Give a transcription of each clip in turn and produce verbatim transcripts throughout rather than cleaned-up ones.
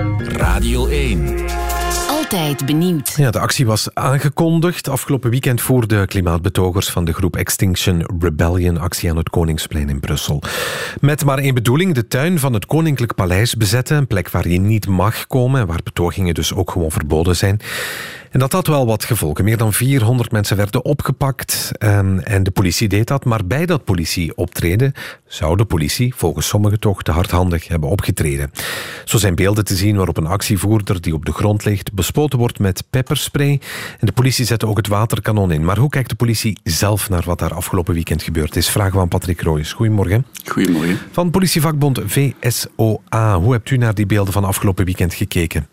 Radio één. Altijd benieuwd. Ja, de actie was aangekondigd afgelopen weekend voor de klimaatbetogers van de groep Extinction Rebellion, actie aan het Koningsplein in Brussel. Met maar één bedoeling, de tuin van het Koninklijk Paleis bezetten, een plek waar je niet mag komen en waar betogingen dus ook gewoon verboden zijn. En dat had wel wat gevolgen. Meer dan vierhonderd mensen werden opgepakt um, en de politie deed dat. Maar bij dat politieoptreden zou de politie volgens sommigen toch te hardhandig hebben opgetreden. Zo zijn beelden te zien waarop een actievoerder die op de grond ligt bespoten wordt met pepperspray. En de politie zette ook het waterkanon in. Maar hoe kijkt de politie zelf naar wat daar afgelopen weekend gebeurd is? Vragen we aan Patrick Royes. Goedemorgen. Goedemorgen. Van politievakbond V S O A. Hoe hebt u naar die beelden van afgelopen weekend gekeken?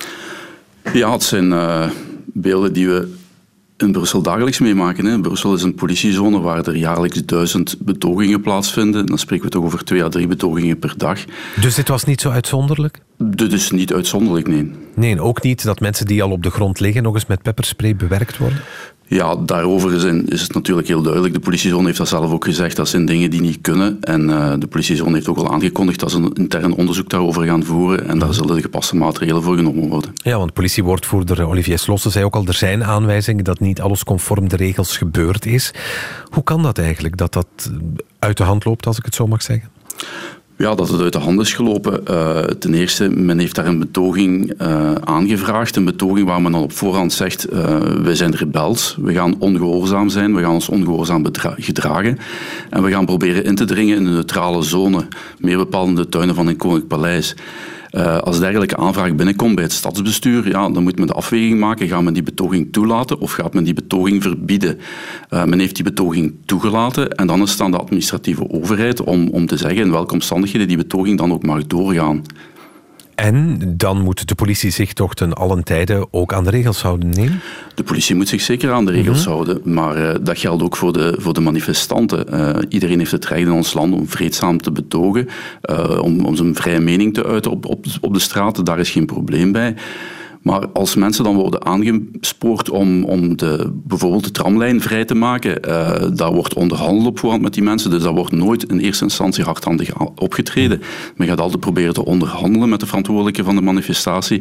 Ja, het zijn uh, beelden die we in Brussel dagelijks meemaken. Hè. Brussel is een politiezone waar er jaarlijks duizend betogingen plaatsvinden. Dan spreken we toch over twee à drie betogingen per dag. Dus dit was niet zo uitzonderlijk? Dit is niet uitzonderlijk, nee. Nee, ook niet dat mensen die al op de grond liggen nog eens met pepperspray bewerkt worden? Ja, daarover is, in, is het natuurlijk heel duidelijk. De politiezone heeft dat zelf ook gezegd. Dat zijn dingen die niet kunnen. En uh, de politiezone heeft ook al aangekondigd dat ze een intern onderzoek daarover gaan voeren. En daar zullen de gepaste maatregelen voor genomen worden. Ja, want politiewoordvoerder Olivier Slossen zei ook al, er zijn aanwijzingen dat niet alles conform de regels gebeurd is. Hoe kan dat eigenlijk, dat dat uit de hand loopt, als ik het zo mag zeggen? Ja, dat het uit de hand is gelopen. Uh, ten eerste, men heeft daar een betoging uh, aangevraagd. Een betoging waar men al op voorhand zegt, uh, wij zijn rebels, we gaan ongehoorzaam zijn, we gaan ons ongehoorzaam bedra- gedragen. En we gaan proberen in te dringen in een neutrale zone, meer bepalende tuinen van een Koninklijk Paleis. Uh, als dergelijke aanvraag binnenkomt bij het stadsbestuur, ja, dan moet men de afweging maken. Gaat men die betoging toelaten of gaat men die betoging verbieden? Uh, men heeft die betoging toegelaten en dan is het aan de administratieve overheid om, om te zeggen in welke omstandigheden die betoging dan ook mag doorgaan. En dan moet de politie zich toch ten allen tijde ook aan de regels houden, nee? De politie moet zich zeker aan de regels mm-hmm. houden, maar uh, dat geldt ook voor de, voor de manifestanten. Uh, iedereen heeft het recht in ons land om vreedzaam te betogen, uh, om, om zijn vrije mening te uiten op, op, op de straat. Daar is geen probleem bij. Maar als mensen dan worden aangespoord om, om de, bijvoorbeeld de tramlijn vrij te maken, uh, daar wordt onderhandeld op voorhand met die mensen, dus daar wordt nooit in eerste instantie hardhandig opgetreden. Men gaat altijd proberen te onderhandelen met de verantwoordelijke van de manifestatie.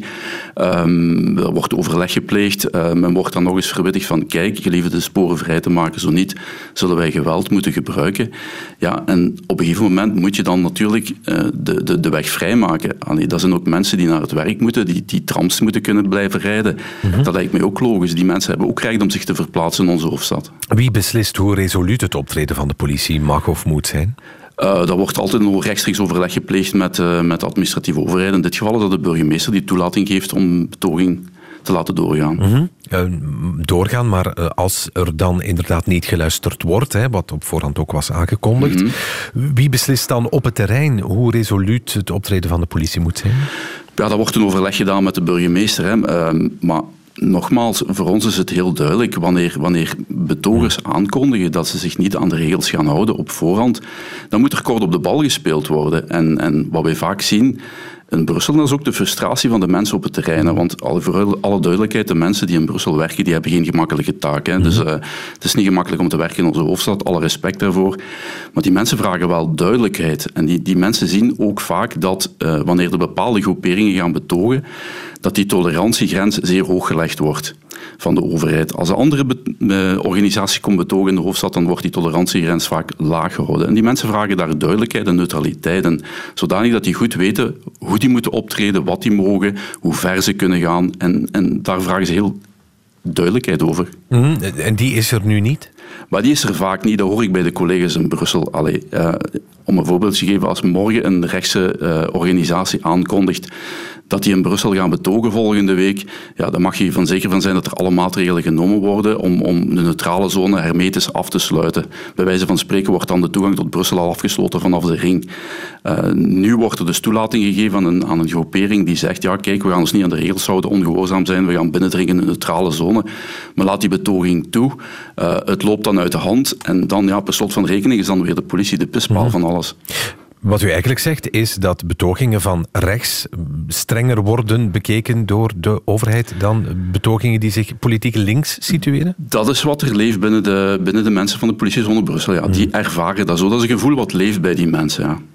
Um, er wordt overleg gepleegd, uh, men wordt dan nog eens verwittigd van kijk, gelieve de sporen vrij te maken, zo niet zullen wij geweld moeten gebruiken. Ja, en op een gegeven moment moet je dan natuurlijk uh, de, de, de weg vrijmaken. Allee, dat zijn ook mensen die naar het werk moeten, die, die trams moeten kunnen blijven rijden. Mm-hmm. Dat lijkt mij ook logisch. Die mensen hebben ook recht om zich te verplaatsen in onze hoofdstad. Wie beslist hoe resoluut het optreden van de politie mag of moet zijn? Uh, daar wordt altijd een rechtstreeks overleg gepleegd met, uh, met de administratieve overheid. In dit geval is dat de burgemeester die toelating geeft om betoging te laten doorgaan. Mm-hmm. Uh, doorgaan, maar uh, als er dan inderdaad niet geluisterd wordt, hè, wat op voorhand ook was aangekondigd, mm-hmm. wie beslist dan op het terrein hoe resoluut het optreden van de politie moet zijn? Ja, dat wordt een overleg gedaan met de burgemeester. Hè. Uh, maar nogmaals, voor ons is het heel duidelijk, wanneer, wanneer betogers aankondigen dat ze zich niet aan de regels gaan houden op voorhand, dan moet er kort op de bal gespeeld worden. En, en wat wij vaak zien in Brussel, dat is ook de frustratie van de mensen op het terrein. Want voor alle duidelijkheid, de mensen die in Brussel werken, die hebben geen gemakkelijke taak. Hè. Dus uh, het is niet gemakkelijk om te werken in onze hoofdstad, alle respect daarvoor. Maar die mensen vragen wel duidelijkheid. En die, die mensen zien ook vaak dat uh, wanneer er bepaalde groeperingen gaan betogen, dat die tolerantiegrens zeer hoog gelegd wordt van de overheid. Als een andere be- uh, organisatie komt betogen in de hoofdstad, dan wordt die tolerantiegrens vaak laag gehouden. En die mensen vragen daar duidelijkheid en neutraliteit in, zodanig dat die goed weten hoe die moeten optreden, wat die mogen, hoe ver ze kunnen gaan. En, en daar vragen ze heel duidelijkheid over. Mm, en die is er nu niet? Maar die is er vaak niet, dat hoor ik bij de collega's in Brussel. Allee, uh, om een voorbeeld te geven, als morgen een rechtse uh, organisatie aankondigt dat die in Brussel gaan betogen volgende week, ja, dan mag je van zeker van zijn dat er alle maatregelen genomen worden om, om de neutrale zone hermetisch af te sluiten. Bij wijze van spreken wordt dan de toegang tot Brussel al afgesloten vanaf de ring. Uh, nu wordt er dus toelating gegeven aan een, aan een groepering die zegt, ja kijk, we gaan ons niet aan de regels houden, ongehoorzaam zijn, we gaan binnendringen in een neutrale zone, maar laat die betoging toe. Uh, het loopt dan uit de hand en dan, ja, per slot van rekening is dan weer de politie de pispaal mm-hmm. van alles. Wat u eigenlijk zegt is dat betogingen van rechts strenger worden bekeken door de overheid dan betogingen die zich politiek links situeren? Dat is wat er leeft binnen de, binnen de mensen van de politiezone Brussel. Ja. Die ervaren dat zo. Dat is een gevoel wat leeft bij die mensen. Ja.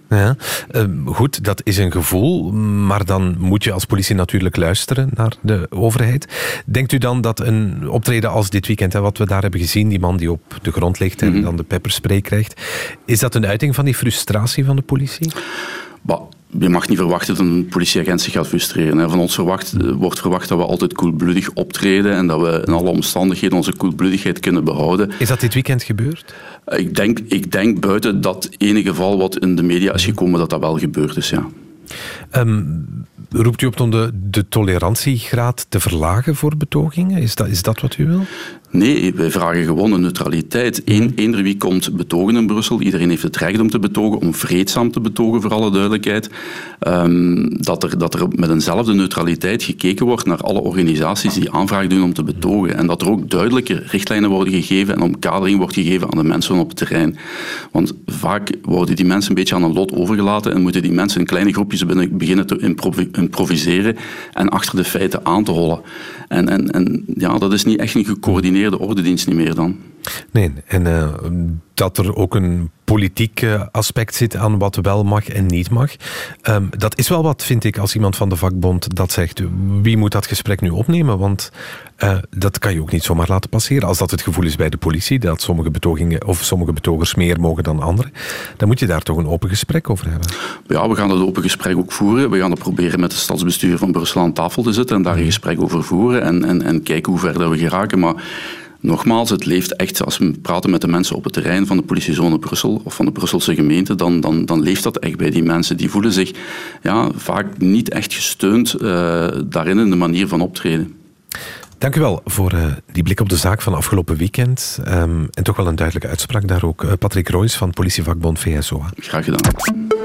Ja, uh, goed, dat is een gevoel, maar dan moet je als politie natuurlijk luisteren naar de overheid. Denkt u dan dat een optreden als dit weekend, hè, wat we daar hebben gezien, die man die op de grond ligt en mm-hmm. dan de pepperspray krijgt, is dat een uiting van die frustratie van de politie? Bah. Je mag niet verwachten dat een politieagent zich gaat frustreren. Van ons verwacht, wordt verwacht dat we altijd koelbloedig optreden en dat we in alle omstandigheden onze koelbloedigheid kunnen behouden. Is dat dit weekend gebeurd? Ik denk, ik denk buiten dat ene geval wat in de media is gekomen, dat dat wel gebeurd is, ja. Um, roept u op om de, de tolerantiegraad te verlagen voor betogingen? Is dat, is dat wat u wil? Nee, wij vragen gewoon een neutraliteit. Eén, eender wie komt betogen in Brussel. Iedereen heeft het recht om te betogen, om vreedzaam te betogen, voor alle duidelijkheid. Um, dat, er, dat er met eenzelfde neutraliteit gekeken wordt naar alle organisaties die aanvraag doen om te betogen. En dat er ook duidelijke richtlijnen worden gegeven en omkadering wordt gegeven aan de mensen op het terrein. Want vaak worden die mensen een beetje aan hun lot overgelaten en moeten die mensen in kleine groepjes beginnen te improvi- improviseren en achter de feiten aan te hollen. En, en, en ja, dat is niet echt een gecoördineerde ordendienst niet meer dan. Nee, en uh, dat er ook een politiek uh, aspect zit aan wat wel mag en niet mag. Um, dat is wel wat, vind ik, als iemand van de vakbond dat zegt. Wie moet dat gesprek nu opnemen? Want uh, dat kan je ook niet zomaar laten passeren. Als dat het gevoel is bij de politie, dat sommige betogingen of sommige betogers meer mogen dan anderen, dan moet je daar toch een open gesprek over hebben. Ja, we gaan het open gesprek ook voeren. We gaan het proberen met het stadsbestuur van Brussel aan tafel te zitten en daar een gesprek over voeren en, en, en kijken hoe ver dat we geraken. Maar nogmaals, het leeft echt, als we praten met de mensen op het terrein van de politiezone Brussel of van de Brusselse gemeente, dan, dan, dan leeft dat echt bij die mensen. Die voelen zich ja, vaak niet echt gesteund uh, daarin in de manier van optreden. Dank u wel voor uh, die blik op de zaak van afgelopen weekend. Um, en toch wel een duidelijke uitspraak daar ook. Uh, Patrick Roys van politievakbond V S O A. Graag gedaan.